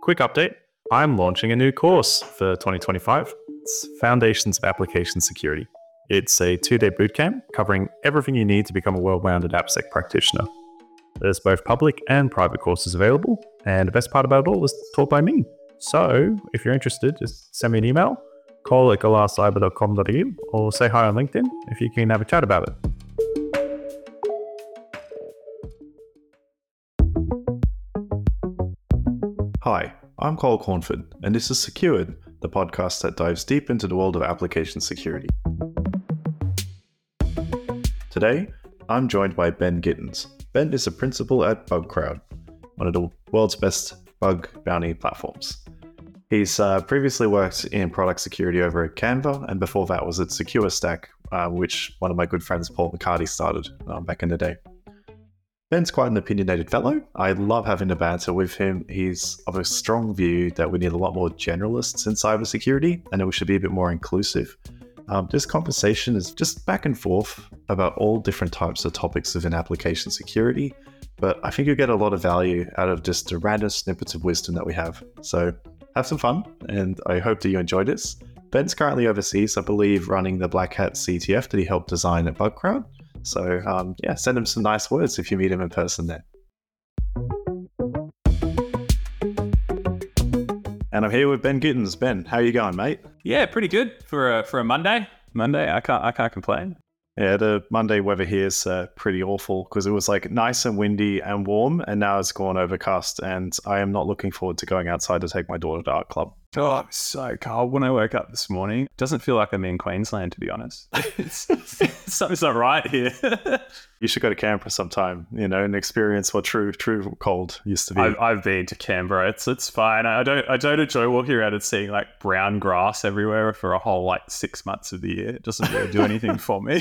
Quick update. I'm launching a new course for 2025. It's Foundations of Application Security. It's a 2-day bootcamp covering everything you need to become a well-rounded AppSec practitioner. There's both public and private courses available, and the best part about it all is taught by me. So if you're interested, just send me an email, call@galascyber.com.au, or say hi on LinkedIn if you can have a chat about it. Hi, I'm Cole Cornford, and this is Secured, the podcast that dives deep into the world of application security. Today, I'm joined by Ben Gittins. Ben is a principal at BugCrowd, one of the world's best bug bounty platforms. He's previously worked in product security over at Canva, and before that was at SecureStack, which one of my good friends, Paul McCarty, started back in the day. Ben's quite an opinionated fellow. I love having a banter with him. He's of a strong view that we need a lot more generalists in cybersecurity and that we should be a bit more inclusive. This conversation is just back and forth about all different types of topics within application security, but I think you'll get a lot of value out of just the random snippets of wisdom that we have. So have some fun, and I hope that you enjoy this. Ben's currently overseas, I believe, running the Black Hat CTF that he helped design at BugCrowd. So send him some nice words if you meet him in person there. And I'm here with Ben Gittins. Ben, how are you going, mate? Yeah, pretty good for a Monday. I can't complain. Yeah, the Monday weather here is pretty awful because it was like nice and windy and warm, and now it's gone overcast, and I am not looking forward to going outside to take my daughter to art club. Oh, it was so cold when I woke up this morning. It doesn't feel like I'm in Queensland, to be honest. Something's not right here. You should go to Canberra sometime, and experience what true cold used to be. I've been to Canberra. It's fine. I don't enjoy walking around and seeing like brown grass everywhere for a whole 6 months of the year. It doesn't really do anything for me.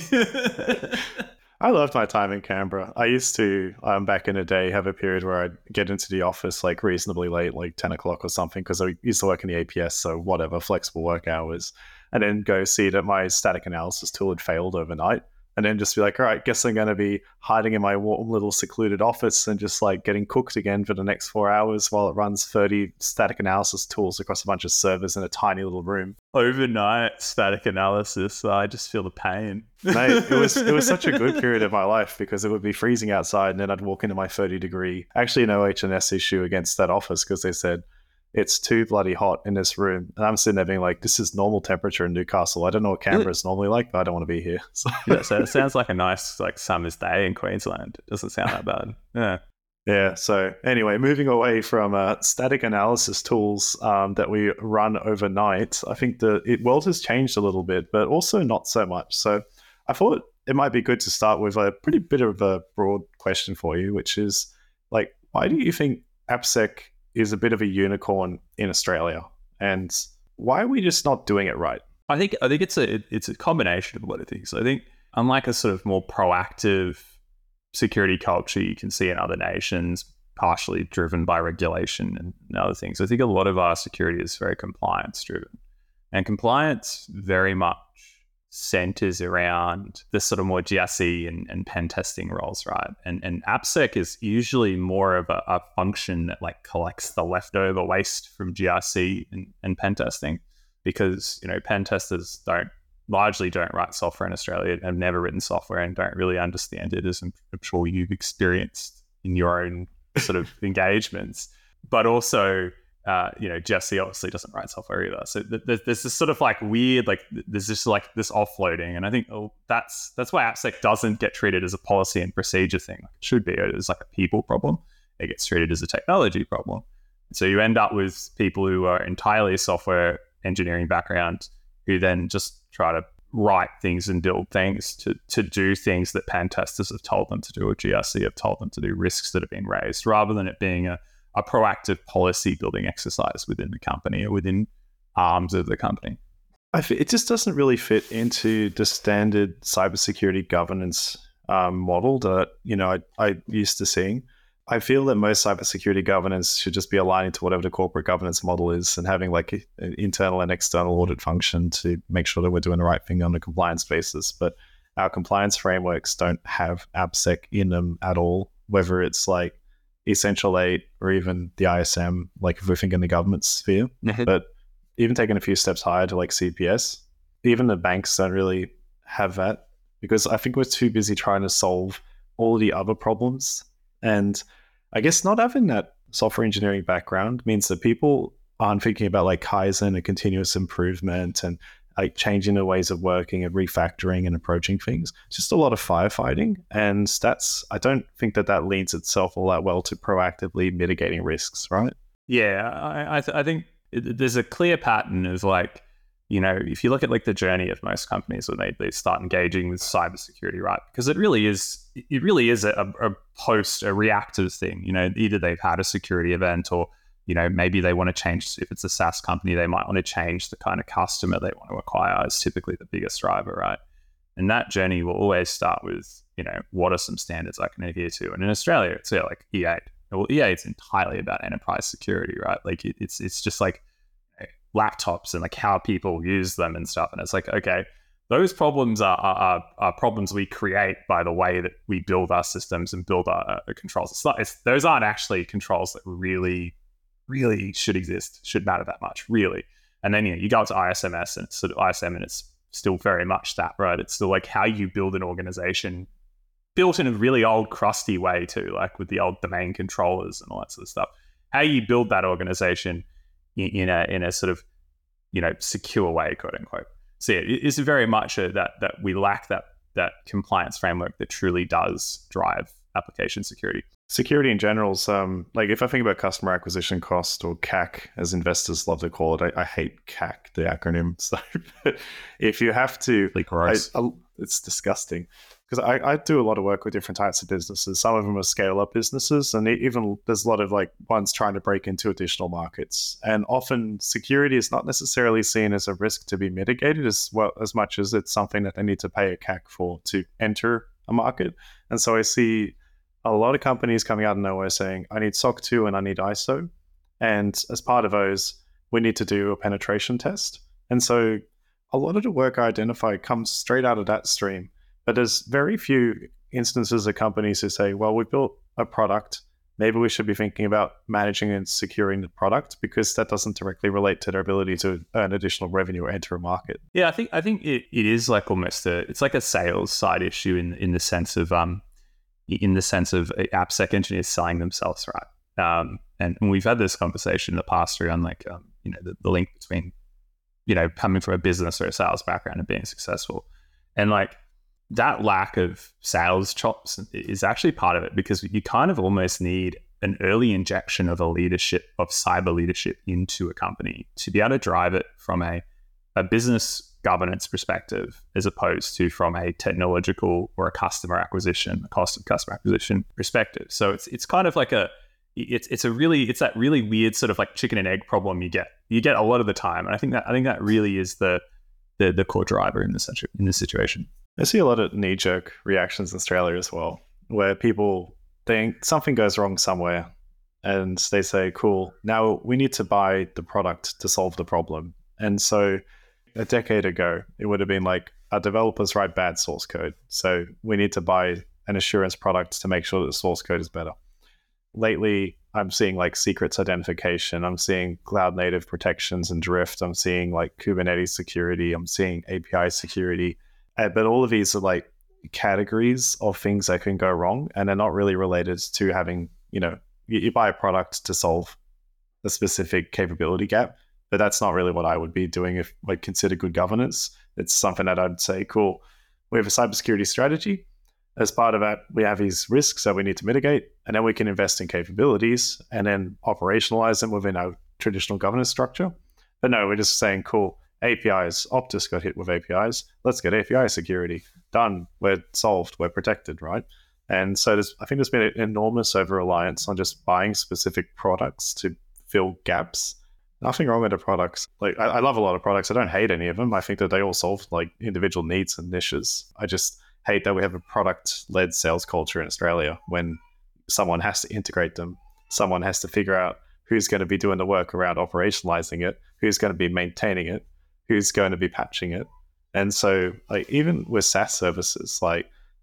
I loved my time in Canberra. I used to, back in the day, have a period where I'd get into the office reasonably late, 10 o'clock or something, because I used to work in the APS, so whatever, flexible work hours, and then go see that my static analysis tool had failed overnight, and then just be like, all right, guess I'm going to be hiding in my warm little secluded office and just getting cooked again for the next 4 hours while it runs 30 static analysis tools across a bunch of servers in a tiny little room. Overnight static analysis, I just feel the pain. Mate, it was such a good period of my life because it would be freezing outside and then I'd walk into my 30-degree, actually no H&S issue against that office because they said, it's too bloody hot in this room. And I'm sitting there being like, this is normal temperature in Newcastle. I don't know what Canberra is normally like, but I don't want to be here. So. Yeah, so it sounds like a nice summer's day in Queensland. It doesn't sound that bad. Yeah. Yeah, so anyway, moving away from static analysis tools that we run overnight, I think the world has changed a little bit, but also not so much. So I thought it might be good to start with a pretty bit of a broad question for you, which is why do you think AppSec is a bit of a unicorn in Australia, and why are we just not doing it right? I think it's a combination of a lot of things. I think unlike a sort of more proactive security culture you can see in other nations, partially driven by regulation and other things, I think a lot of our security is very compliance driven, and compliance very much centers around the sort of more GRC and pen testing roles, right? And AppSec is usually more of a function that collects the leftover waste from GRC and pen testing, because pen testers largely don't write software in Australia, have never written software, and don't really understand it, as I'm sure you've experienced in your own sort of engagements. But also GRC obviously doesn't write software either. So there's this sort of weird, there's just this offloading. And I think that's why AppSec doesn't get treated as a policy and procedure thing. It should be. It is a people problem. It gets treated as a technology problem. So you end up with people who are entirely software engineering background who then just try to write things and build things to do things that pen testers have told them to do, or GRC have told them to do, risks that have been raised, rather than it being a proactive policy building exercise within the company or within arms of the company. It just doesn't really fit into the standard cybersecurity governance model that I used to seeing. I feel that most cybersecurity governance should just be aligning to whatever the corporate governance model is, and having an internal and external audit function to make sure that we're doing the right thing on a compliance basis. But our compliance frameworks don't have AppSec in them at all, whether it's Essential 8 or even the ISM, like if we're thinking the government sphere. But even taking a few steps higher to like CPS, even the banks don't really have that because I think we're too busy trying to solve all the other problems. And I guess not having that software engineering background means that people aren't thinking about like Kaizen and continuous improvement and like changing the ways of working and refactoring and approaching things. Just a lot of firefighting. And I don't think that leads itself all that well to proactively mitigating risks, right? Yeah, I think there's a clear pattern of like, if you look at like the journey of most companies when they start engaging with cybersecurity, right? Because it really is a reactive thing. Either they've had a security event or, maybe they want to change. If it's a SaaS company, they might want to change the kind of customer they want to acquire is typically the biggest driver, right? And that journey will always start with, what are some standards I can adhere to? And in Australia, it's like E8. Well, E8 it's entirely about enterprise security, right? Like it's just like laptops and like how people use them and stuff. And it's like, okay, those problems are problems we create by the way that we build our systems and build our controls. Those aren't actually controls that really should exist, should matter that much, really. And then you go to ISMS and it's sort of ISM and it's still very much that, right? It's still like how you build an organization built in a really old crusty way too, like with the old domain controllers and all that sort of stuff. How you build that organization in a sort of secure way, quote unquote. So yeah, it's very much that we lack that compliance framework that truly does drive application security. Security in general is like if I think about customer acquisition cost or CAC, as investors love to call it, I hate CAC, the acronym. So if you have to, it's disgusting. Because I do a lot of work with different types of businesses. Some of them are scale-up businesses, and even there's a lot of like ones trying to break into additional markets. And often security is not necessarily seen as a risk to be mitigated as much as it's something that they need to pay a CAC for to enter a market. And so I see a lot of companies coming out of nowhere saying, I need SOC 2 and I need ISO. And as part of those, we need to do a penetration test. And so a lot of the work I identify comes straight out of that stream. But there's very few instances of companies who say, well, we built a product. Maybe we should be thinking about managing and securing the product because that doesn't directly relate to their ability to earn additional revenue or enter a market. Yeah, I think it is like almost it's like a sales side issue in the sense of AppSec engineers selling themselves, right? And we've had this conversation in the past around like the link between coming from a business or a sales background and being successful, and like that lack of sales chops is actually part of it because you kind of almost need an early injection of cyber leadership into a company to be able to drive it from a business governance perspective as opposed to from a technological or a cost of customer acquisition perspective. So it's kind of like it's that really weird sort of like chicken and egg problem you get a lot of the time. And I think that really is the core driver in this situation. I see a lot of knee-jerk reactions in Australia as well, where people think something goes wrong somewhere and they say, cool, now we need to buy the product to solve the problem. And so a decade ago, it would have been like, our developers write bad source code, so we need to buy an assurance product to make sure that the source code is better. Lately, I'm seeing like secrets identification. I'm seeing cloud native protections and drift. I'm seeing like Kubernetes security. I'm seeing API security. But all of these are like categories of things that can go wrong, and they're not really related to having, you buy a product to solve a specific capability gap, but that's not really what I would be doing if like consider good governance. It's something that I'd say, cool, we have a cybersecurity strategy. As part of that, we have these risks that we need to mitigate, and then we can invest in capabilities and then operationalize them within our traditional governance structure. But no, we're just saying, cool, APIs, Optus got hit with APIs. Let's get API security. Done. We're solved. We're protected, right? And so I think there's been an enormous over-reliance on just buying specific products to fill gaps. Nothing wrong with the products. Like I love a lot of products. I don't hate any of them. I think that they all solve like individual needs and niches. I just hate that we have a product-led sales culture in Australia when someone has to integrate them. Someone has to figure out who's going to be doing the work around operationalizing it, who's going to be maintaining it, who's going to be patching it. And so like even with SaaS services, like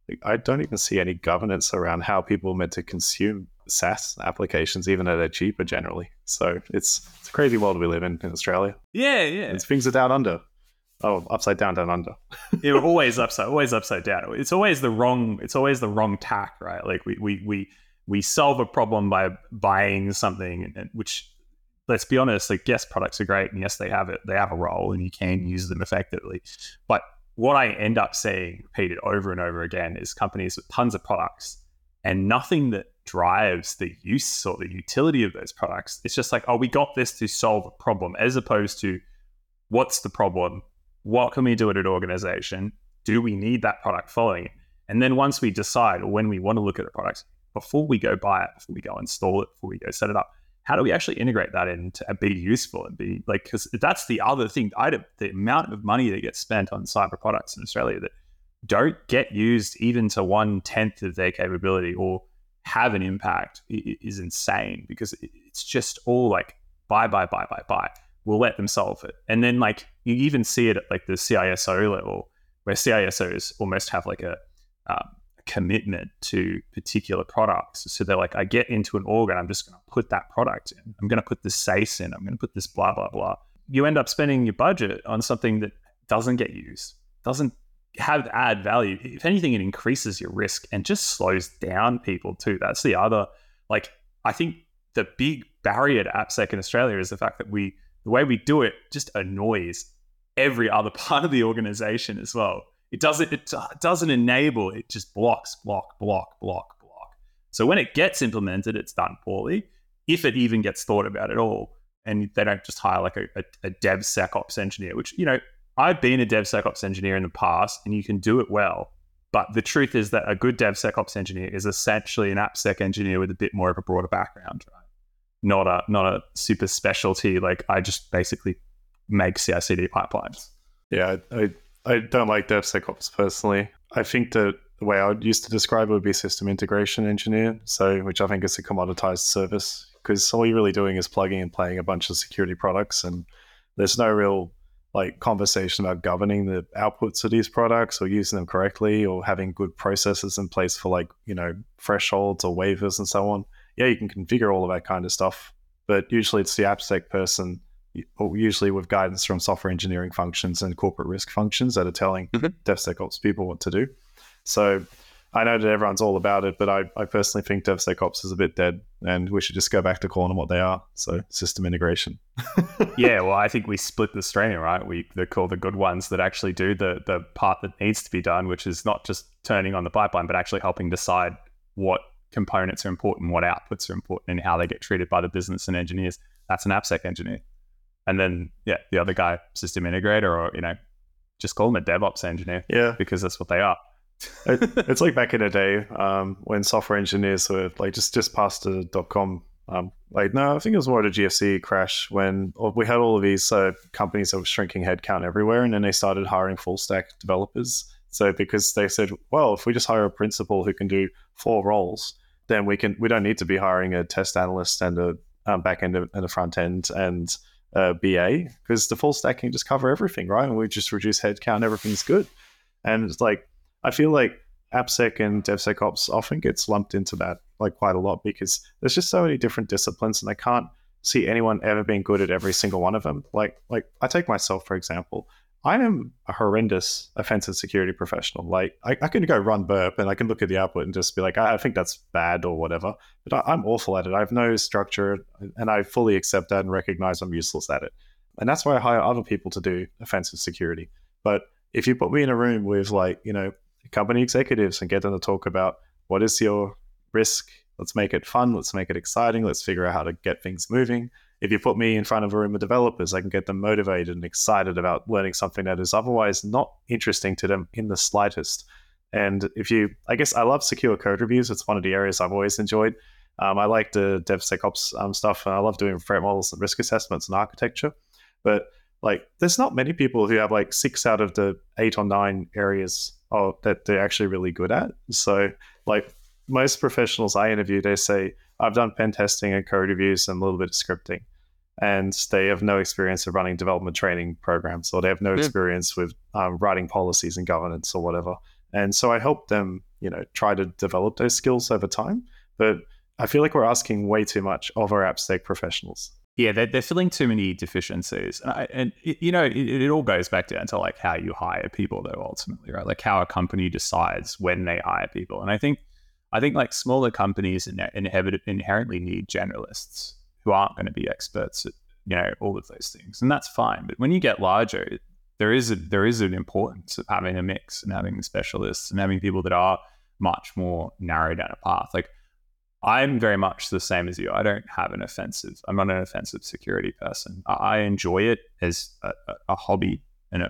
I don't even see any governance around how people are meant to consume SaaS applications, even though they're cheaper generally. So it's a crazy world we live in Australia. Yeah. Things are down under. Oh, upside down, down under. It always upside down. It's always the wrong tack, right? Like we solve a problem by buying something, which, let's be honest, like, yes, products are great, and yes, they have a role, and you can use them effectively. But what I end up seeing repeated over and over again is companies with tons of products and nothing that drives the use or the utility of those products. It's just like, oh, we got this to solve a problem, as opposed to, what's the problem? What can we do at an organization? Do we need that product following it? And then once we decide, or when we want to look at the product, before we go buy it, before we go install it, before we go set it up, how do we actually integrate that in to be useful and be like, because that's the other thing, the amount of money that gets spent on cyber products in Australia that don't get used even to 1/10 of their capability or have an impact is insane, because it's just all like, buy. We'll let them solve it. And then, like, you even see it at like the CISO level, where CISOs almost have like a commitment to particular products. So they're like, I get into an org and I'm just going to put that product in. I'm going to put this SACE in. I'm going to put this blah, blah, blah. You end up spending your budget on something that doesn't get used, doesn't add value. If anything, it increases your risk and just slows down people too. That's the other, like, I think the big barrier to AppSec in Australia is the fact that the way we do it just annoys every other part of the organization as well. It doesn't enable, it just blocks. So when it gets implemented, it's done poorly, if it even gets thought about at all. And they don't just hire like a DevSecOps engineer, which, you know, I've been a DevSecOps engineer in the past, and you can do it well. But the truth is that a good DevSecOps engineer is essentially an AppSec engineer with a bit more of a broader background, right? Not a super specialty, like, I just basically make CI/CD pipelines. Yeah, I don't like DevSecOps personally. I think that the way I would used to describe it would be system integration engineer, which I think is a commoditized service, because all you're really doing is plugging and playing a bunch of security products, and there's no real like conversation about governing the outputs of these products or using them correctly or having good processes in place for, like, you know, thresholds or waivers and so on. Yeah, you can configure all of that kind of stuff, but usually it's the AppSec person, usually with guidance from software engineering functions and corporate risk functions, that are telling DevSecOps people what to do. So I know that everyone's all about it, but I personally think DevSecOps is a bit dead, and we should just go back to calling them what they are. So system integration. Yeah, well, I think we split the stream, right? They're called the good ones that actually do the part that needs to be done, which is not just turning on the pipeline, but actually helping decide what components are important, what outputs are important, and how they get treated by the business and engineers. That's an AppSec engineer. And then, yeah, the other guy, system integrator, or, you know, just call them a DevOps engineer. Yeah, because that's what they are. It's like back in the day when software engineers were like just past the .com. No, I think it was more the GFC crash when we had all of these companies that were shrinking headcount everywhere, and then they started hiring full stack developers. So because they said, well, if we just hire a principal who can do 4 roles, then we don't need to be hiring a test analyst and a back end and a front end and BA, because the full stack can just cover everything, right? And we just reduce headcount, everything's good. And it's like, I feel like AppSec and DevSecOps often gets lumped into that like quite a lot, because there's just so many different disciplines, and I can't see anyone ever being good at every single one of them. Like I take myself, for example. I am a horrendous offensive security professional. Like I can go run burp and I can look at the output and just be like, I think that's bad or whatever. But I'm awful at it. I have no structure, and I fully accept that and recognize I'm useless at it. And that's why I hire other people to do offensive security. But if you put me in a room with, like, you know, company executives and get them to talk about what is your risk, let's make it fun, let's make it exciting, let's figure out how to get things moving. If you put me in front of a room of developers, I can get them motivated and excited about learning something that is otherwise not interesting to them in the slightest. And I guess I love secure code reviews. It's one of the areas I've always enjoyed. I like the DevSecOps stuff, and I love doing threat models and risk assessments and architecture. But like, there's not many people who have like 6 out of the 8 or 9 areas that they're actually really good at. So like most professionals I interview, they say, I've done pen testing and code reviews and a little bit of scripting. And they have no experience of running development training programs, or they have no experience with writing policies and governance or whatever. And so I help them, try to develop those skills over time. But I feel like we're asking way too much of our AppSec professionals. Yeah, they're filling too many deficiencies, and it all goes back down to like how you hire people, though. Ultimately, right? Like how a company decides when they hire people, and I think like smaller companies inherently need generalists who aren't going to be experts at all of those things, and that's fine. But when you get larger, there is an importance of having a mix and having specialists and having people that are much more narrowed down a path. Like, I'm very much the same as you. I'm not an offensive security person. I enjoy it as a hobby, and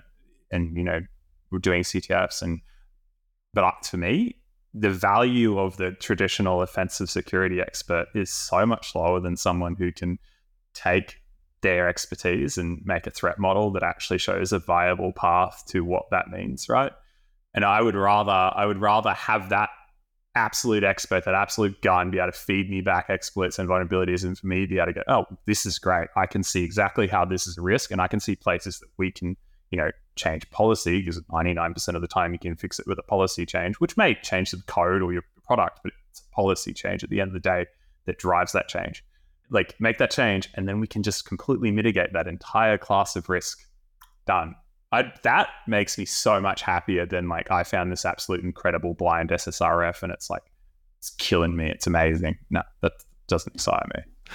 we're doing CTFs, but for me, the value of the traditional offensive security expert is so much lower than someone who can take their expertise and make a threat model that actually shows a viable path to what that means, right? And I would rather have that absolute expert, that absolute gun, be able to feed me back exploits and vulnerabilities, and for me be able to go, oh, this is great. I can see exactly how this is a risk, and I can see places that we can, change policy, because 99% of the time you can fix it with a policy change, which may change the code or your product, but it's a policy change at the end of the day that drives that change. Like, make that change, and then we can just completely mitigate that entire class of risk. Done. That makes me so much happier than like, I found this absolute incredible blind SSRF and it's like, it's killing me. It's amazing. No, that doesn't excite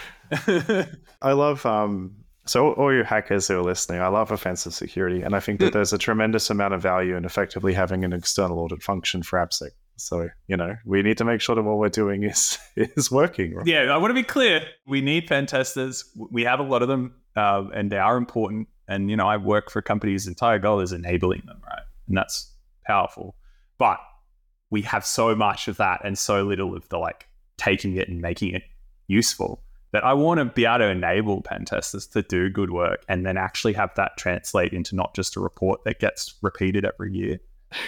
me. I love, so all you hackers who are listening, I love offensive security. And I think that there's a tremendous amount of value in effectively having an external audit function for AppSec. So, we need to make sure that what we're doing is working. Right? Yeah, I want to be clear. We need pen testers. We have a lot of them, and they are important. And, I work for companies' entire goal is enabling them, right? And that's powerful. But we have so much of that and so little of the like taking it and making it useful, that I want to be able to enable pen testers to do good work and then actually have that translate into not just a report that gets repeated every year.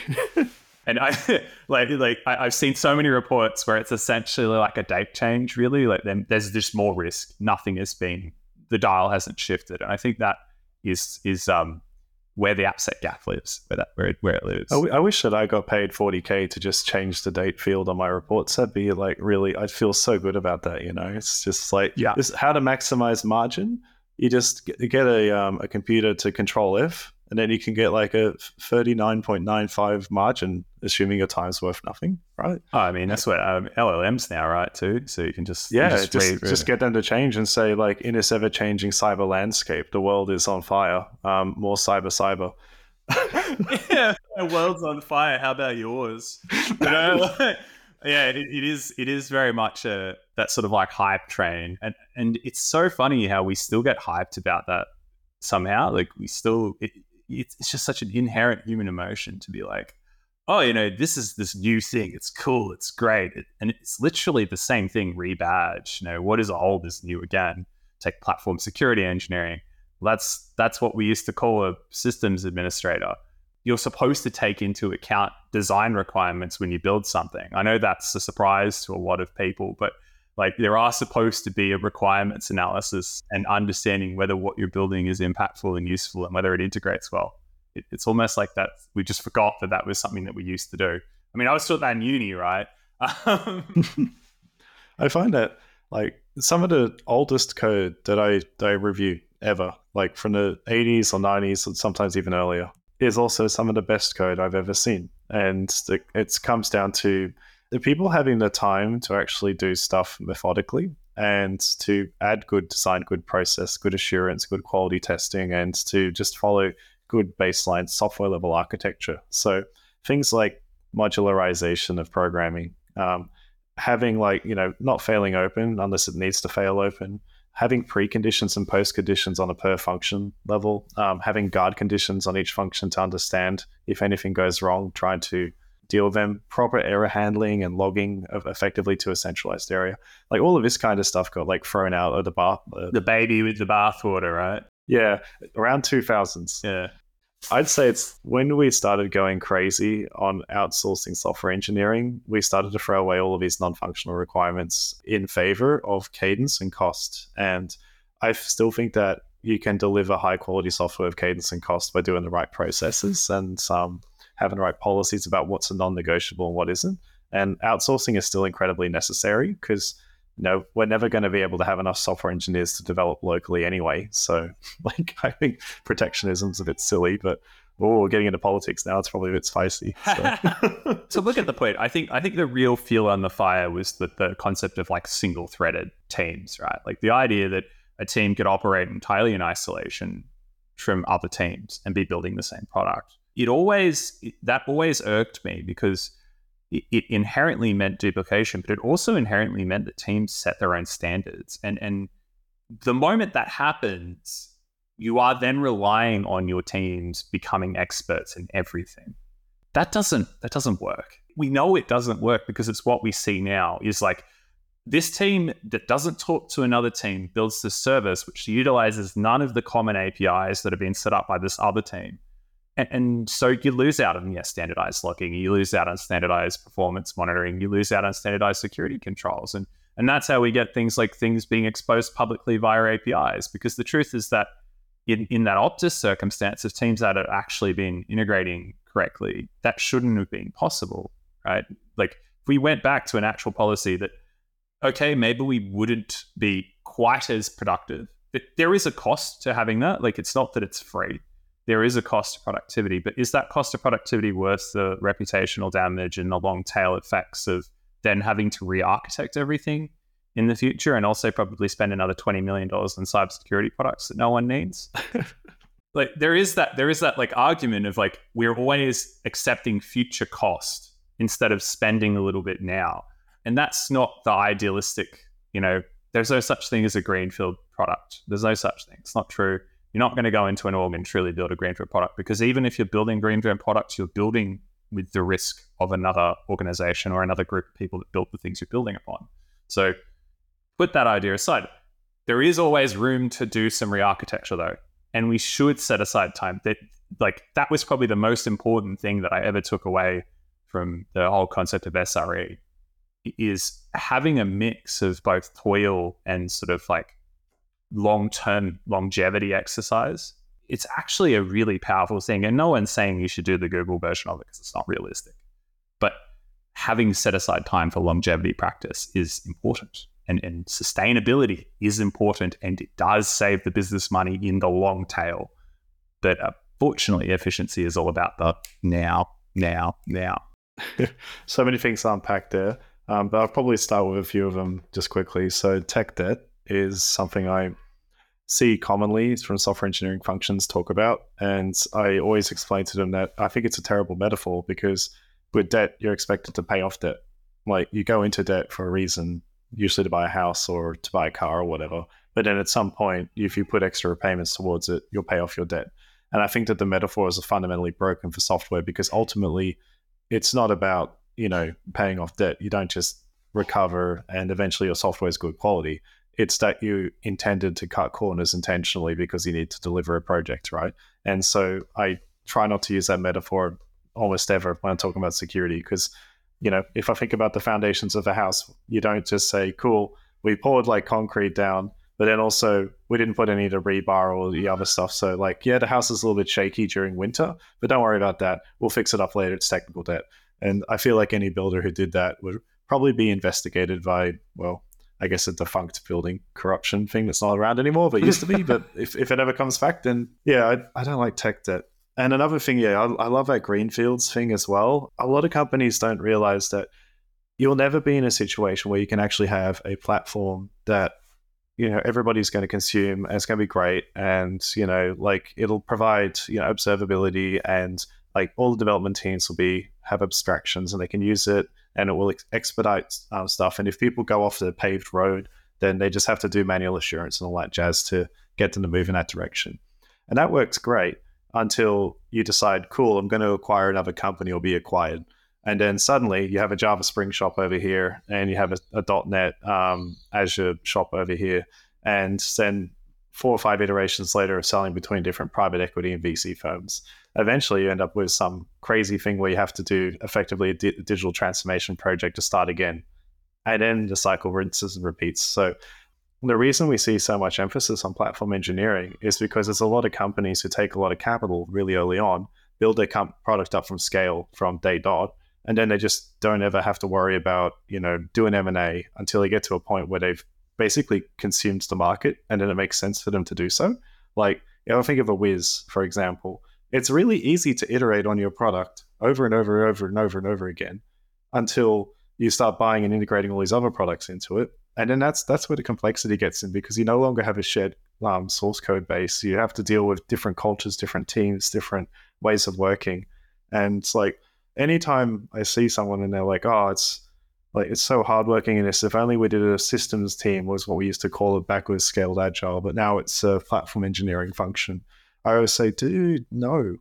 And I've seen so many reports where it's essentially like a date change, really. Like, there's just more risk. Nothing has been, the dial hasn't shifted. And I think that is where the AppSec gap lives, where it lives. I wish that I got paid $40K to just change the date field on my reports. That'd be like, really, I'd feel so good about that. It's just like, this, how to maximize margin. You just get a computer to Control F, and then you can get like a 39.95 margin, assuming your time's worth nothing, right? Oh, I mean, that's what LLMs now, right, too? So you can just just get them to change and say, like, in this ever-changing cyber landscape, the world is on fire. More cyber. Yeah, the world's on fire. How about yours? Yeah, it is very much that sort of like hype train, and it's so funny how we still get hyped about that somehow. Like, we still it's just such an inherent human emotion to be like, oh, this is this new thing. It's cool. It's great. And it's literally the same thing rebadged. What is old is new again. Take platform security engineering. That's what we used to call a systems administrator. You're supposed to take into account design requirements when you build something. I know that's a surprise to a lot of people, but like, there are supposed to be a requirements analysis and understanding whether what you're building is impactful and useful and whether it integrates well. It's almost like that we just forgot that was something that we used to do. I mean, I was taught that in uni, right? I find that like some of the oldest code that I review ever, like from the 80s or 90s, or sometimes even earlier, is also some of the best code I've ever seen. And it comes down to the people having the time to actually do stuff methodically and to add good design, good process, good assurance, good quality testing, and to just follow good baseline software level architecture. So things like modularization of programming, having like, not failing open unless it needs to fail open, having preconditions and post conditions on a per function level, having guard conditions on each function to understand if anything goes wrong, trying to deal with them, proper error handling and logging effectively to a centralized area. Like, all of this kind of stuff got like thrown out of the bath. The baby with the bathwater, right? Yeah, around 2000s. Yeah. I'd say it's when we started going crazy on outsourcing software engineering, we started to throw away all of these non-functional requirements in favor of cadence and cost. And I still think that you can deliver high quality software with cadence and cost by doing the right processes and having the right policies about what's a non-negotiable and what isn't. And outsourcing is still incredibly necessary because we're never going to be able to have enough software engineers to develop locally anyway. So like I think protectionism's a bit silly, but we're getting into politics now. It's probably a bit spicy. So, so look at the point. I think the real fuel on the fire was the concept of like single-threaded teams, right? Like the idea that a team could operate entirely in isolation from other teams and be building the same product. That always irked me because it inherently meant duplication, but it also inherently meant that teams set their own standards. And the moment that happens, you are then relying on your teams becoming experts in everything. That doesn't work. We know it doesn't work because it's what we see now is like this team that doesn't talk to another team builds this service which utilizes none of the common APIs that have been set up by this other team. And so you lose out on standardized logging, you lose out on standardized performance monitoring, you lose out on standardized security controls. And that's how we get things like things being exposed publicly via APIs. Because the truth is that in that Optus circumstance, if teams had actually been integrating correctly, that shouldn't have been possible, right? Like if we went back to an actual policy that, okay, maybe we wouldn't be quite as productive. There is a cost to having that. Like it's not that it's free. There is a cost to productivity, but is that cost of productivity worth the reputational damage and the long tail effects of then having to re-architect everything in the future and also probably spend another $20 million on cybersecurity products that no one needs? Like there is that like argument of like we're always accepting future cost instead of spending a little bit now. And that's not the idealistic, there's no such thing as a greenfield product. There's no such thing. It's not true. You're not going to go into an org and truly build a greenfield product because even if you're building greenfield products, you're building with the risk of another organization or another group of people that built the things you're building upon. So put that idea aside. There is always room to do some re-architecture though. And we should set aside time. That was probably the most important thing that I ever took away from the whole concept of SRE is having a mix of both toil and sort of like long-term longevity exercise. It's actually a really powerful thing. And no one's saying you should do the Google version of it because it's not realistic. But having set aside time for longevity practice is important. And sustainability is important. And it does save the business money in the long tail. But fortunately, efficiency is all about the now. So many things to unpack there. But I'll probably start with a few of them just quickly. So tech debt is something I see commonly from software engineering functions talk about. And I always explain to them that I think it's a terrible metaphor because with debt, you're expected to pay off debt. Like you go into debt for a reason, usually to buy a house or to buy a car or whatever. But then at some point, if you put extra repayments towards it, you'll pay off your debt. And I think that the metaphor is fundamentally broken for software because ultimately it's not about, paying off debt. You don't just recover and eventually your software is good quality. It's that you intended to cut corners intentionally because you need to deliver a project, right? And so I try not to use that metaphor almost ever when I'm talking about security because, if I think about the foundations of a house, you don't just say, cool, we poured like concrete down, but then also we didn't put any of the rebar or the other stuff. So like, the house is a little bit shaky during winter, but don't worry about that. We'll fix it up later. It's technical debt. And I feel like any builder who did that would probably be investigated by, I guess a defunct building corruption thing that's not around anymore, but used to be. But if it ever comes back, then I don't like tech debt. And another thing, I love that greenfields thing as well. A lot of companies don't realize that you'll never be in a situation where you can actually have a platform that, everybody's going to consume and it's going to be great. And, it'll provide, observability and like all the development teams will have abstractions and they can use it and it will expedite stuff. And if people go off the paved road, then they just have to do manual assurance and all that jazz to get them to move in that direction. And that works great until you decide, cool, I'm going to acquire another company or be acquired. And then suddenly you have a Java Spring shop over here and you have a .NET Azure shop over here. And then 4 or 5 iterations later of selling between different private equity and VC firms. Eventually you end up with some crazy thing where you have to do effectively a digital transformation project to start again. And then the cycle rinses and repeats. So the reason we see so much emphasis on platform engineering is because there's a lot of companies who take a lot of capital really early on build their product up from scale from day dot, and then they just don't ever have to worry about, doing M&A until they get to a point where they've basically consumed the market, and then it makes sense for them to do so. Like, I think of a Wiz, for example. It's really easy to iterate on your product over and over and over and over and over again until you start buying and integrating all these other products into it. And then that's where the complexity gets in, because you no longer have a shared source code base. You have to deal with different cultures, different teams, different ways of working. And it's like, anytime I see someone and they're like, oh, it's so hardworking in this. If only we did a systems team, was what we used to call it, backwards scaled agile, but now it's a platform engineering function. I always say, dude, no,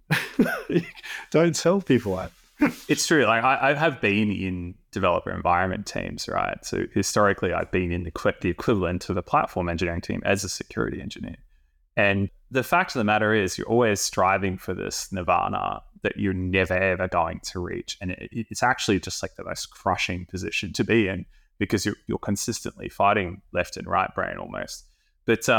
don't tell people that. It's true. Like I have been in developer environment teams, right? So historically, I've been in the equivalent to the platform engineering team as a security engineer. And the fact of the matter is, you're always striving for this nirvana that you're never, ever going to reach. And it's actually just like the most crushing position to be in, because you're consistently fighting left and right brain almost. But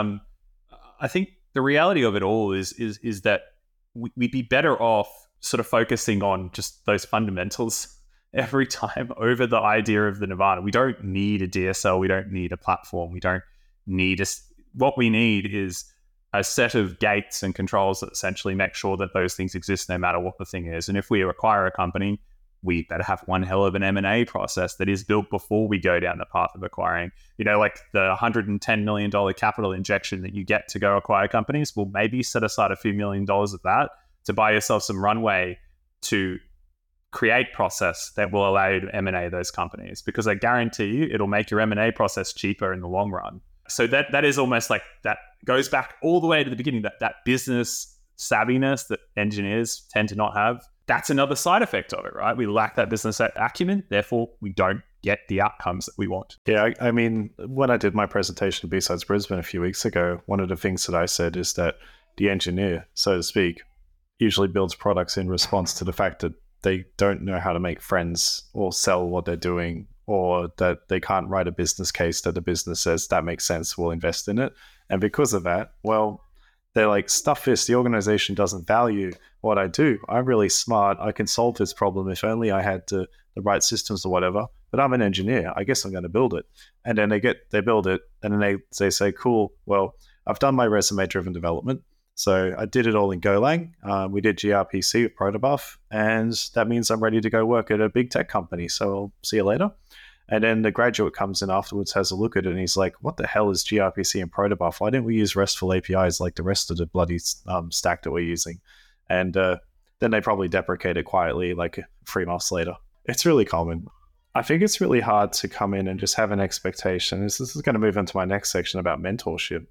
I think the reality of it all is that we'd be better off sort of focusing on just those fundamentals every time over the idea of the nirvana. We don't need a DSL. We don't need a platform. We don't need what we need is a set of gates and controls that essentially make sure that those things exist no matter what the thing is. And if we acquire a company, we better have one hell of an M&A process that is built before we go down the path of acquiring. Like the $110 million capital injection that you get to go acquire companies, well, maybe set aside a few $1 million of that to buy yourself some runway to create process that will allow you to M&A those companies, because I guarantee you it'll make your M&A process cheaper in the long run. So that is almost like, that goes back all the way to the beginning, that business savviness that engineers tend to not have. That's another side effect of it, right? We lack that business acumen, therefore we don't get the outcomes that we want. Yeah, I mean, when I did my presentation at B-Sides Brisbane a few weeks ago, one of the things that I said is that the engineer, so to speak, usually builds products in response to the fact that they don't know how to make friends or sell what they're doing, or that they can't write a business case that the business says that makes sense, we'll invest in it. And because of that, well, they're like, stuff this, the organization doesn't value what I do. I'm really smart. I can solve this problem. If only I had the right systems or whatever, but I'm an engineer. I guess I'm going to build it. And then they build it, and then they say, cool, well, I've done my resume-driven development. So I did it all in Golang. We did gRPC with Protobuf, and that means I'm ready to go work at a big tech company. So I'll see you later. And then the graduate comes in afterwards, has a look at it, and he's like, what the hell is gRPC and Protobuf? Why didn't we use RESTful APIs like the rest of the bloody stack that we're using? And then they probably deprecate it quietly like 3 months later. It's really common. I think it's really hard to come in and just have an expectation. This is going to move into my next section about mentorship.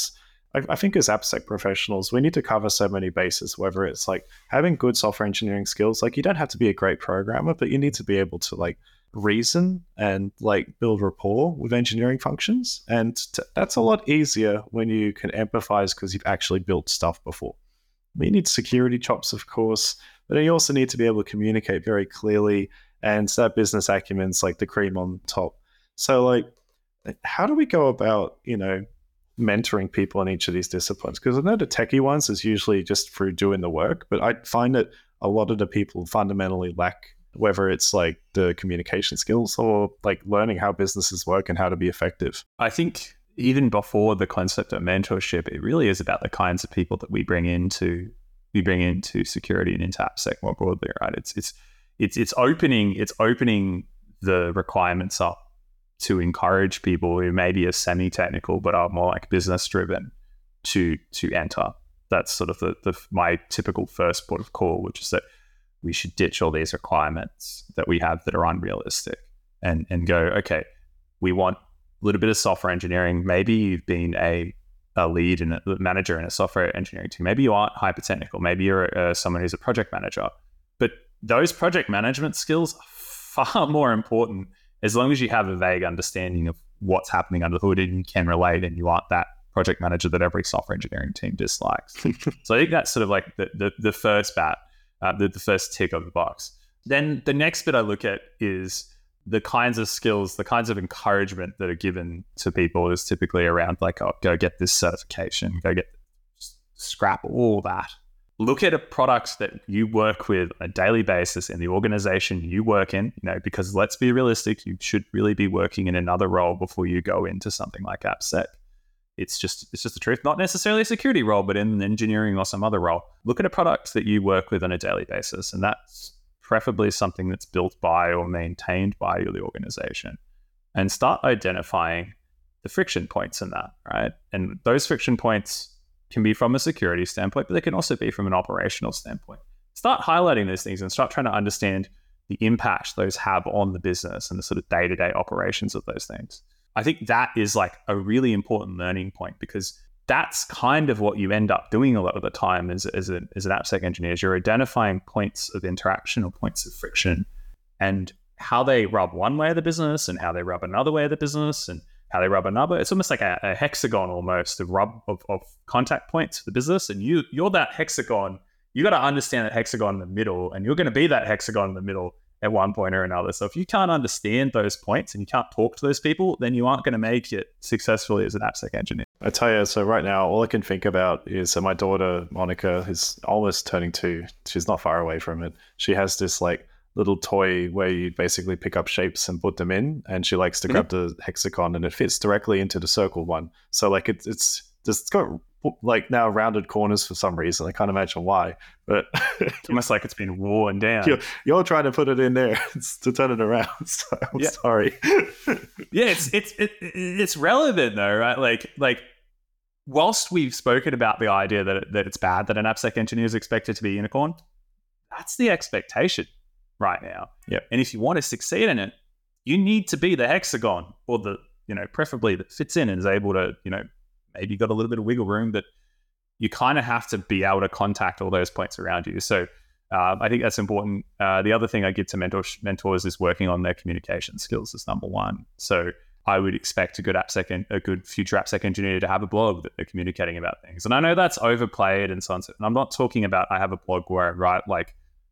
I think as AppSec professionals, we need to cover so many bases, whether it's like having good software engineering skills. Like, you don't have to be a great programmer, but you need to be able to like reason and like build rapport with engineering functions. And that's a lot easier when you can empathize because you've actually built stuff before. You need security chops, of course, but then you also need to be able to communicate very clearly, and that business acumen's like the cream on top. So like, how do we go about, mentoring people in each of these disciplines? Because I know the techie ones is usually just through doing the work, but I find that a lot of the people fundamentally lack, whether it's like the communication skills or like learning how businesses work and how to be effective. I think even before the concept of mentorship, it really is about the kinds of people that we bring into security and into AppSec more broadly, right? It's opening the requirements up to encourage people who maybe are semi-technical but are more like business driven to enter. That's sort of my typical first port of call, which is that we should ditch all these requirements that we have that are unrealistic and go, okay, we want a little bit of software engineering. Maybe you've been a lead and a manager in a software engineering team. Maybe you aren't hyper technical. Maybe you're someone who's a project manager. But those project management skills are far more important as long as you have a vague understanding of what's happening under the hood and you can relate, and you aren't that project manager that every software engineering team dislikes. So I think that's sort of like the first bat, the first tick of the box. Then the next bit I look at is the kinds of skills, the kinds of encouragement that are given to people is typically around like, oh, go get this certification, go get, scrap all that. look at a product that you work with on a daily basis in the organization you work in, because let's be realistic, you should really be working in another role before you go into something like AppSec. It's just the truth, not necessarily a security role, but in engineering or some other role. Look at a product that you work with on a daily basis, and that's preferably something that's built by or maintained by the organization, and start identifying the friction points in that, right? And those friction points can be from a security standpoint, but they can also be from an operational standpoint. Start highlighting those things and start trying to understand the impact those have on the business and the sort of day-to-day operations of those things. I think that is like a really important learning point, because that's kind of what you end up doing a lot of the time as an AppSec engineer, is you're identifying points of interaction or points of friction and how they rub one way of the business and how they rub another way of the business and how they rub another. It's almost like a hexagon almost of contact points for the business. And you're that hexagon. You got to understand that hexagon in the middle, and you're going to be that hexagon in the middle at one point or another. So if you can't understand those points and you can't talk to those people, then you aren't going to make it successfully as an AppSec engineer. I tell you, so right now, all I can think about is my daughter, Monica, is almost turning 2. She's not far away from it. She has this like little toy where you basically pick up shapes and put them in, and she likes to grab the hexagon, and it fits directly into the circle one. So like it's got like now rounded corners for some reason. I can't imagine why, but it's almost like it's been worn down. You're trying to put it in there to turn it around. So I'm sorry. Yeah, it's relevant though, right? Like whilst we've spoken about the idea that it's bad that an AppSec engineer is expected to be a unicorn, that's the expectation right now. Yeah. And if you want to succeed in it, you need to be the hexagon, or the, preferably that fits in and is able to, maybe got a little bit of wiggle room, but you kind of have to be able to contact all those points around you. So I think that's important. The other thing I give to mentors is working on their communication skills as number one. So I would expect a good future AppSec engineer to have a blog that they're communicating about things. And I know that's overplayed and so on. And I'm not talking about I have a blog where I write like,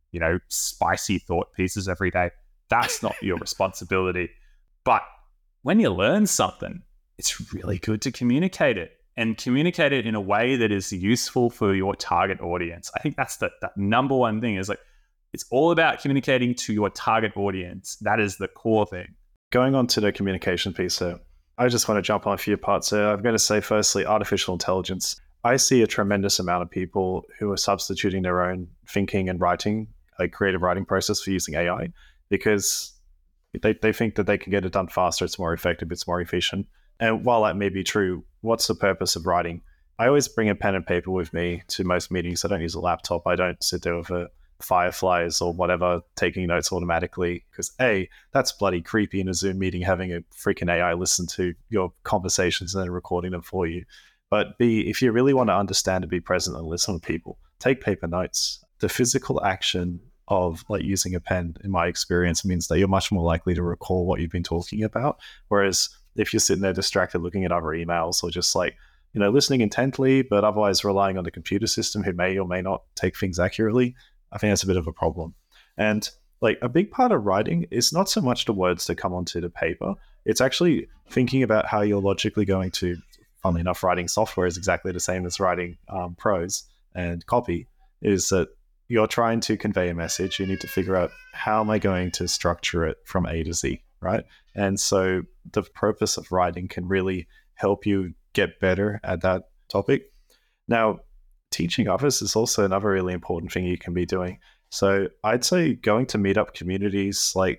spicy thought pieces every day. That's not your responsibility. But when you learn something, it's really good to communicate it, and communicate it in a way that is useful for your target audience. I think that's the number one thing, is like, it's all about communicating to your target audience. That is the core thing. Going on to the communication piece, so I just want to jump on a few parts there. I'm going to say firstly, artificial intelligence. I see a tremendous amount of people who are substituting their own thinking and writing, like creative writing process, for using AI, because they think that they can get it done faster, it's more effective, it's more efficient. And while that may be true, what's the purpose of writing? I always bring a pen and paper with me to most meetings. I don't use a laptop. I don't sit there with a Fireflies or whatever, taking notes automatically, because A, that's bloody creepy in a Zoom meeting, having a freaking AI listen to your conversations and then recording them for you. But B, if you really want to understand and be present and listen to people, take paper notes. The physical action of like using a pen, in my experience, means that you're much more likely to recall what you've been talking about. Whereas if you're sitting there distracted looking at other emails, or just like, listening intently, but otherwise relying on the computer system who may or may not take things accurately, I think that's a bit of a problem. And like a big part of writing is not so much the words that come onto the paper. It's actually thinking about how you're logically going to, funnily enough, writing software is exactly the same as writing prose and copy, is that you're trying to convey a message. You need to figure out, how am I going to structure it from A to Z, right? And so the purpose of writing can really help you get better at that topic. Now, teaching others is also another really important thing you can be doing. So I'd say going to meetup communities, like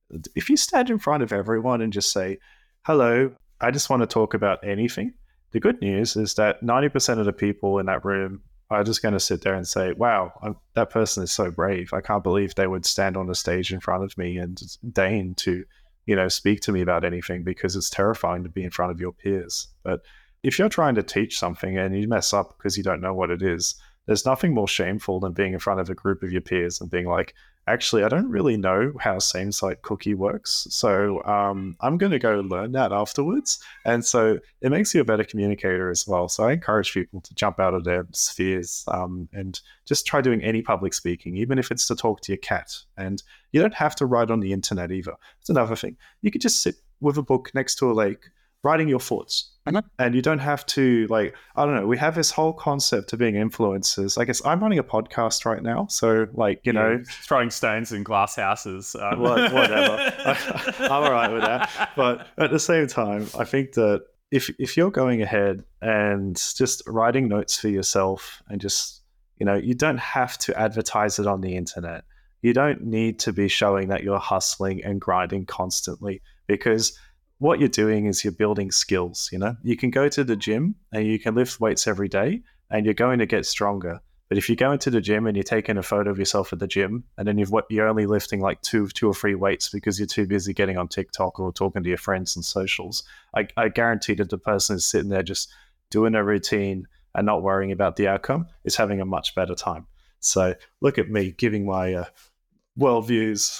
if you stand in front of everyone and just say, hello, I just want to talk about anything. The good news is that 90% of the people in that room are just going to sit there and say, wow, that person is so brave. I can't believe they would stand on the stage in front of me and deign to, speak to me about anything, because it's terrifying to be in front of your peers. But if you're trying to teach something and you mess up because you don't know what it is, there's nothing more shameful than being in front of a group of your peers and being like, actually, I don't really know how same-site cookie works, so I'm going to go learn that afterwards. And so it makes you a better communicator as well. So I encourage people to jump out of their spheres and just try doing any public speaking, even if it's to talk to your cat. And you don't have to write on the internet either. It's another thing. You could just sit with a book next to a lake, writing your thoughts. And you don't have to, like, I don't know, we have this whole concept of being influencers. I guess I'm running a podcast right now. So, like, you know, throwing stones in glass houses. Whatever. I'm all right with that. But at the same time, I think that if you're going ahead and just writing notes for yourself and just, you know, you don't have to advertise it on the internet. You don't need to be showing that you're hustling and grinding constantly, because what you're doing is you're building skills. You know, you can go to the gym and you can lift weights every day and you're going to get stronger. But if you go into the gym and you're taking a photo of yourself at the gym and then you're only lifting like two or three weights because you're too busy getting on TikTok or talking to your friends and socials, I guarantee that the person is sitting there just doing a routine and not worrying about the outcome is having a much better time. So look at me giving my world views.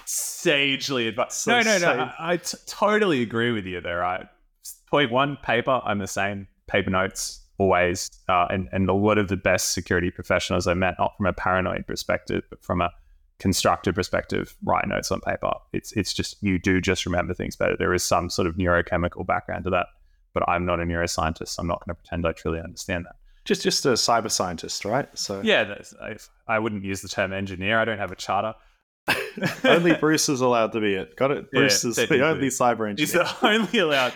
Sagely advice. So No. I totally agree with you there. Right. Point one, paper. I'm the same. Paper notes always. And a lot of the best security professionals I met, not from a paranoid perspective, but from a constructive perspective, write notes on paper. It's just, you do just remember things better. There is some sort of neurochemical background to that, but I'm not a neuroscientist. So I'm not going to pretend I truly understand that. Just a cyber scientist, right? So yeah, I wouldn't use the term engineer. I don't have a charter. Only Bruce is allowed to be it. Got it? Bruce is the only cyber engineer. He's the only allowed.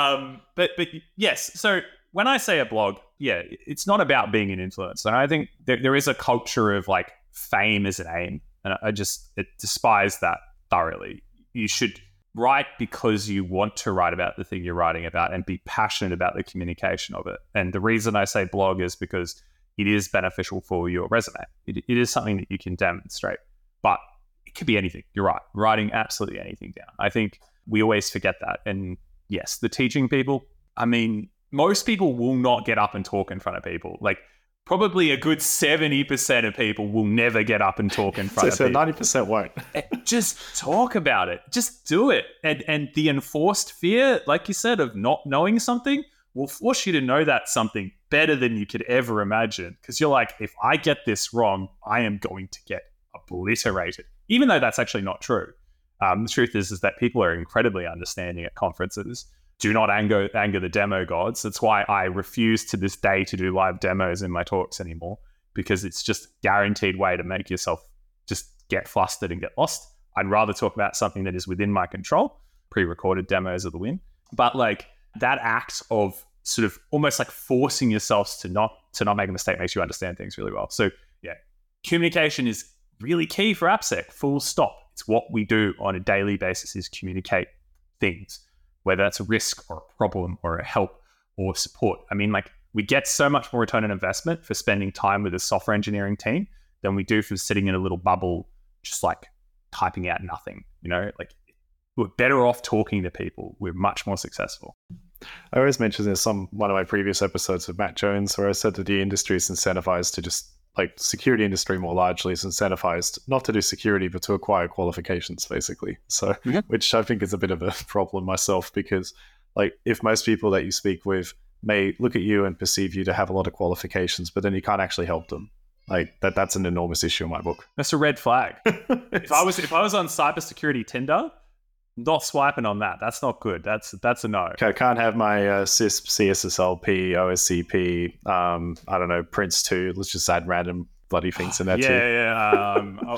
But yes, so when I say a blog, yeah, it's not about being an influencer. And I think there is a culture of like fame as an aim. And I despise that thoroughly. You should write because you want to write about the thing you're writing about and be passionate about the communication of it. And the reason I say blog is because it is beneficial for your resume. It is something that you can demonstrate. But it could be anything. You're right. Writing absolutely anything down. I think we always forget that. And yes, the teaching people, I mean, most people will not get up and talk in front of people. Like probably a good 70% of people will never get up and talk in front of people. 90% won't. Just talk about it. Just do it. And the enforced fear, like you said, of not knowing something will force you to know that something better than you could ever imagine. Because you're like, if I get this wrong, I am going to get obliterated. Even though that's actually not true. The truth is that people are incredibly understanding at conferences. Do not anger the demo gods. That's why I refuse to this day to do live demos in my talks anymore, because it's just a guaranteed way to make yourself just get flustered and get lost. I'd rather talk about something that is within my control. Pre-recorded demos are the win. But like that act of sort of almost like forcing yourselves to not make a mistake makes you understand things really well. So yeah, communication is really key for AppSec, full stop. It's what we do on a daily basis is communicate things, whether that's a risk or a problem or a help or support. I mean, like we get so much more return on investment for spending time with a software engineering team than we do for sitting in a little bubble, just like typing out nothing, you know, like we're better off talking to people. We're much more successful. I always mention this on one of my previous episodes with Matt Jones, where I said that the industry is incentivized to just like security industry more largely is incentivized not to do security, but to acquire qualifications, basically. So, which I think is a bit of a problem myself, because like if most people that you speak with may look at you and perceive you to have a lot of qualifications, but then you can't actually help them. Like that's an enormous issue in my book. That's a red flag. If I was on cybersecurity Tinder, not swiping on that. That's not good. That's a no. Okay, I can't have my CISP, CSSLP, OSCP, I don't know, Prince 2. Let's just add random bloody things in there too. Yeah.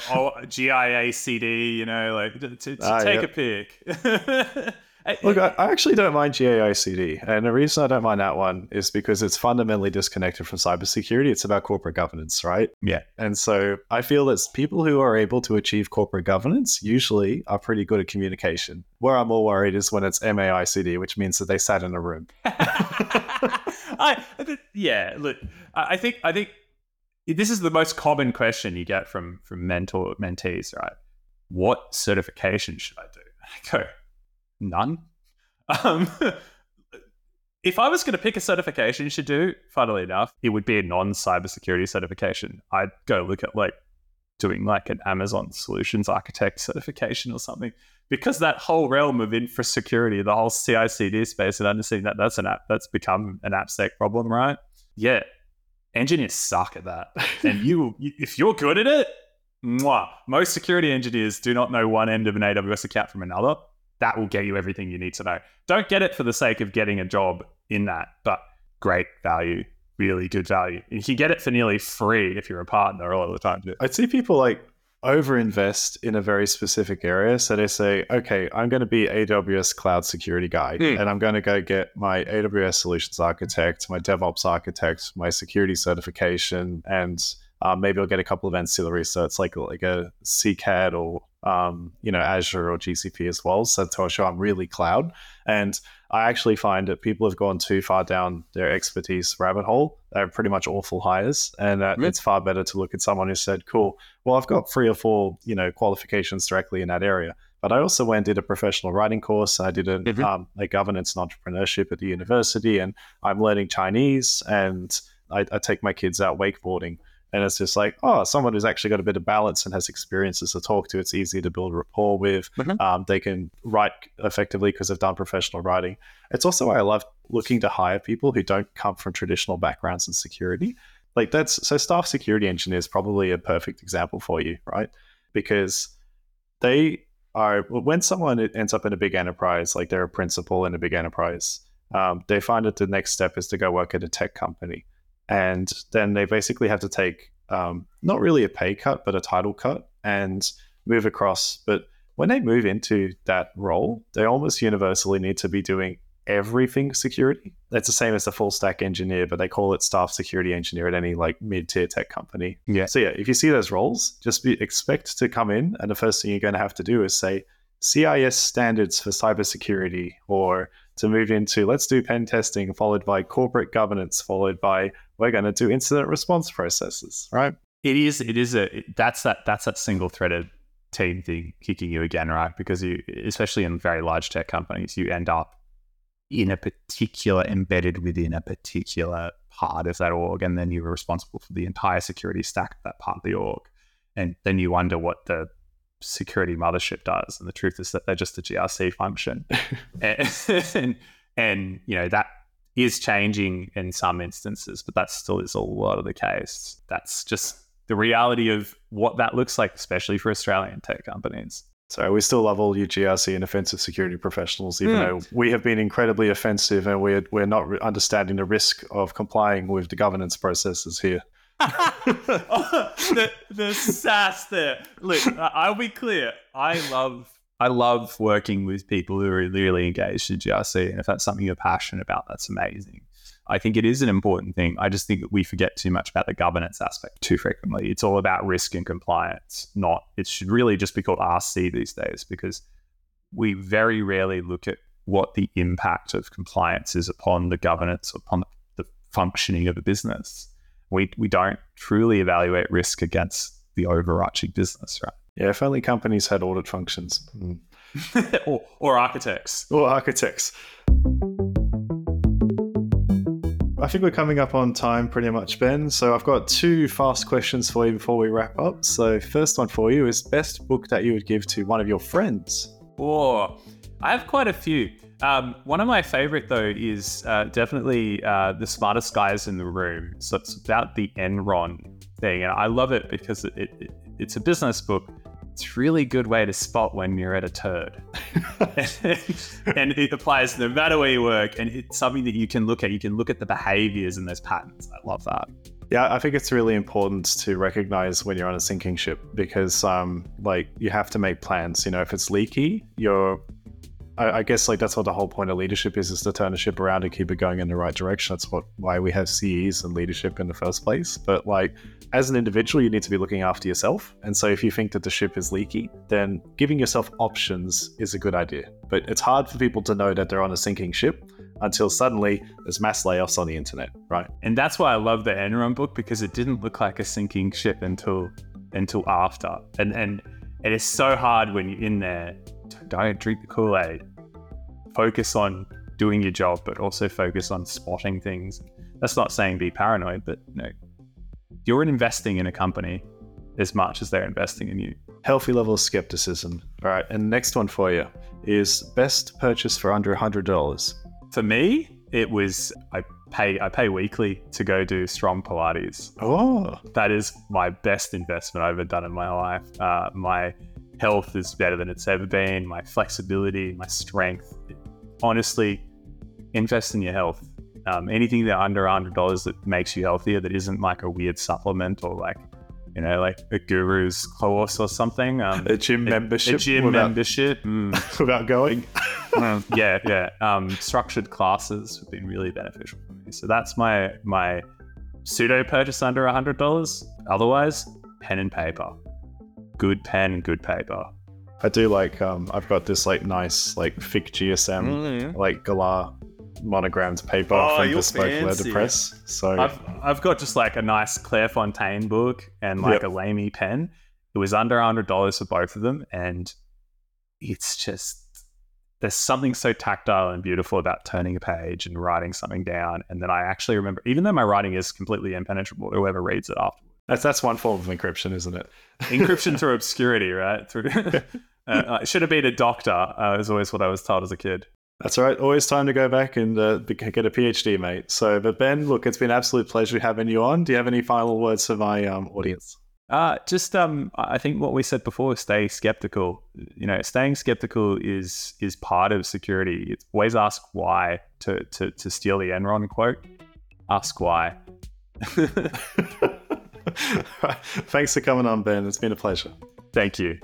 GIACD, you know, like to take a pic. Look, I actually don't mind GIACD. And the reason I don't mind that one is because it's fundamentally disconnected from cybersecurity. It's about corporate governance, right? Yeah. And so I feel that people who are able to achieve corporate governance usually are pretty good at communication. Where I'm more worried is when it's MAICD, which means that they sat in a room. Look, I think this is the most common question you get from mentees, right? What certification should I do? I go, none. If I was going to pick a certification you should do, funnily enough, it would be a non-cybersecurity certification. I'd go look at like doing like an Amazon Solutions Architect certification or something, because that whole realm of infra-security, the whole CI/CD space, and understanding that that's become an AppSec problem, right? Yeah, engineers suck at that, and if you're good at it, most security engineers do not know one end of an AWS account from another. that will get you everything you need to know. Don't get it for the sake of getting a job in that, but great value, really good value. You can get it for nearly free if you're a partner all the time. I'd see people like overinvest in a very specific area. So they say, okay, I'm going to be AWS cloud security guy, and I'm going to go get my AWS solutions architect, my DevOps architect, my security certification, and maybe I'll get a couple of ancillaries. So it's like a CCAD or Azure or GCP as well. So to show I'm really cloud. And I actually find that people have gone too far down their expertise rabbit hole. They're pretty much awful hires. And it's far better to look at someone who said, cool, well, I've got 3 or 4, qualifications directly in that area. But I also went and did a professional writing course. I did a governance and entrepreneurship at the university, and I'm learning Chinese, and I take my kids out wakeboarding. And it's just like, someone who's actually got a bit of balance and has experiences to talk to. It's easy to build rapport with. They can write effectively because they've done professional writing. It's also why I love looking to hire people who don't come from traditional backgrounds in security. So staff security engineer is probably a perfect example for you, right? Because when someone ends up in a big enterprise, like they're a principal in a big enterprise, they find that the next step is to go work at a tech company. And then they basically have to take not really a pay cut, but a title cut and move across. But when they move into that role, they almost universally need to be doing everything security. That's the same as a full stack engineer, but they call it staff security engineer at any like mid-tier tech company. Yeah. So if you see those roles, expect to come in, and the first thing you're going to have to do is say CIS standards for cybersecurity, or to move into let's do pen testing, followed by corporate governance, followed by we're going to do incident response processes, right? That's that single threaded team thing kicking you again, right? Because you, especially in very large tech companies, you end up embedded within a particular part of that org, and then you're responsible for the entire security stack of that part of the org. And then you wonder what the security mothership does, and the truth is that they're just a GRC function. and that is changing in some instances, but that still is a lot of the case. That's just the reality of what that looks like, especially for Australian tech companies. So we still love all you GRC and offensive security professionals, even though we have been incredibly offensive, and we're not understanding the risk of complying with the governance processes here. the sass there. Look, I'll be clear. I love working with people who are really engaged in GRC, and if that's something you're passionate about, that's amazing. I think it is an important thing. I just think that we forget too much about the governance aspect too frequently. It's all about risk and compliance. It should really just be called RC these days, because we very rarely look at what the impact of compliance is upon the governance, upon the functioning of a business. We don't truly evaluate risk against the overarching business, right? Yeah, if only companies had audit functions. or architects. Or architects. I think we're coming up on time pretty much, Ben. So I've got 2 fast questions for you before we wrap up. So first one for you is best book that you would give to one of your friends. I have quite a few. One of my favorite, though, is definitely The Smartest Guys in the Room. So it's about the Enron thing. And I love it because it's a business book. It's a really good way to spot when you're at a turd. And it applies no matter where you work. And it's something that you can look at. You can look at the behaviors and those patterns. I love that. Yeah, I think it's really important to recognize when you're on a sinking ship, because you have to make plans. If it's leaky, I guess that's what the whole point of leadership is to turn the ship around and keep it going in the right direction. That's why we have CEs and leadership in the first place. But as an individual, you need to be looking after yourself. And so if you think that the ship is leaky, then giving yourself options is a good idea. But it's hard for people to know that they're on a sinking ship until suddenly there's mass layoffs on the internet, right? And that's why I love the Enron book, because it didn't look like a sinking ship until after. And it is so hard when you're in there. Don't drink the Kool-Aid. Focus on doing your job, but also focus on spotting things. That's not saying be paranoid, but you're investing in a company as much as they're investing in you. Healthy level of skepticism. All right, and next one for you is best purchase for under $100. For me, it was I pay weekly to go do Strong Pilates. Oh, that is my best investment I've ever done in my life. health is better than it's ever been. My flexibility, my strength. Honestly, invest in your health. Anything that under $100 that makes you healthier, that isn't like a weird supplement or like, you know, like a guru's course or something. A gym membership. A gym membership. Without going. Yeah. Structured classes have been really beneficial for me. So that's my pseudo purchase under $100. Otherwise, pen and paper. Good pen, good paper. I do like, I've got this like nice like thick GSM, like Galar monogrammed paper from Bespoke Letterpress. So I've got just like a nice Clairefontaine book and like a Lamy pen. It was under $100 for both of them, and it's just, there's something so tactile and beautiful about turning a page and writing something down. And then I actually remember, even though my writing is completely impenetrable, whoever reads it afterwards. That's one form of encryption, isn't it? Encryption through obscurity, right? I should have been a doctor, is always what I was told as a kid. That's right. Always time to go back and get a PhD, mate. So, but Ben, look, it's been an absolute pleasure having you on. Do you have any final words for my audience? I think what we said before, stay skeptical. You know, staying skeptical is part of security. It's always ask why, to steal the Enron quote. Ask why. Thanks for coming on, Ben. It's been a pleasure. Thank you.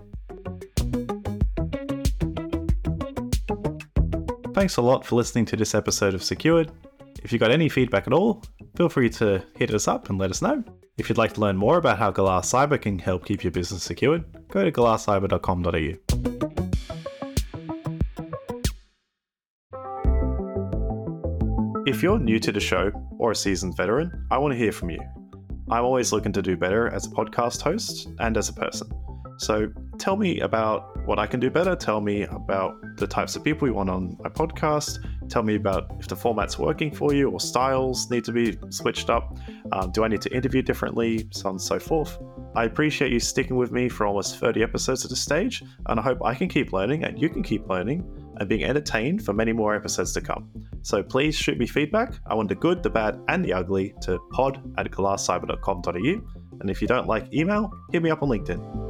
Thanks a lot for listening to this episode of Secured. If you got any feedback at all, feel free to hit us up and let us know. If you'd like to learn more about how Galar Cyber can help keep your business secured, go to galarcyber.com.au. If you're new to the show or a seasoned veteran, I want to hear from you. I'm always looking to do better as a podcast host and as a person. So tell me about what I can do better. Tell me about the types of people you want on my podcast. Tell me about if the format's working for you or styles need to be switched up. Do I need to interview differently? So on and so forth. I appreciate you sticking with me for almost 30 episodes at this stage, and I hope I can keep learning and you can keep learning and being entertained for many more episodes to come. So please shoot me feedback. I want the good, the bad, and the ugly to pod@galarcyber.com.au. And if you don't like email, hit me up on LinkedIn.